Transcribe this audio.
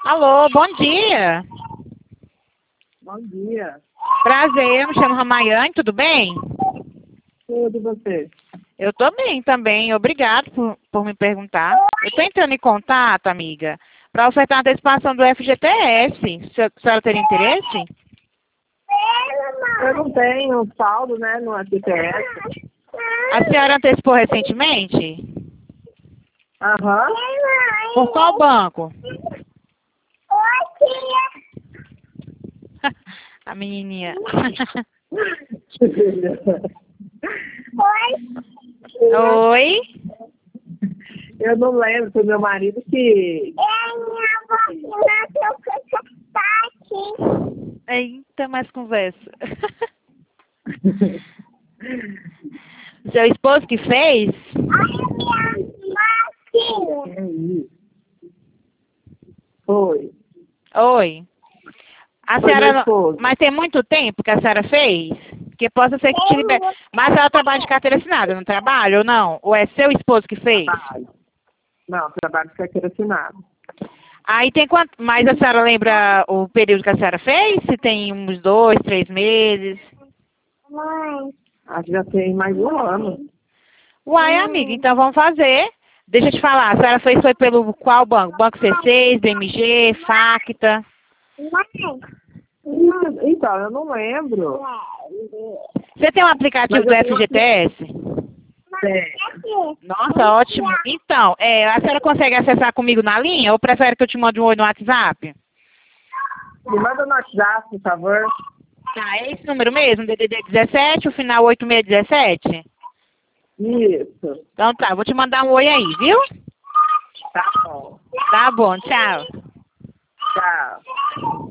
Alô, bom dia. Bom dia. Prazer, eu me chamo Ramayane, tudo bem? Tudo e você? Eu tô bem também, obrigado por me perguntar. Eu tô entrando em contato, amiga, para ofertar uma antecipação do FGTS. A senhora teria interesse? Eu não tenho saldo, né, no FTS. A senhora antecipou recentemente? Aham. Por qual banco? A menininha. Oi? Eu não lembro, foi meu marido que... Eita, mais conversa. Seu esposo que fez? Foi. Oi. A Foi meu senhora, esposo. mas tem muito tempo que a senhora fez? Que possa ser que te libere. Mas ela trabalha de carteira assinada, não trabalha ou não? Ou é seu esposo que fez? Trabalho. Não, trabalho de carteira assinada. Aí tem quanto? Mas a senhora lembra o período que a senhora fez? Se tem uns 2, 3 meses? Acho que já tem mais um ano. Uai, amiga, então vamos fazer. Deixa eu te falar, a senhora fez foi pelo qual banco? Banco C6, BMG, Facta? Então, eu não lembro. Você tem um aplicativo Mas do eu tenho... FGTS? Nossa, ótimo. Então, a senhora consegue acessar comigo na linha ou prefere que eu te mande um oi no WhatsApp? Me manda no WhatsApp, por favor. Tá, é esse número mesmo, DDD 17, o final 8617? Isso. Então tá, vou te mandar um oi aí, viu? Tá bom. Tá bom, tchau. Tchau.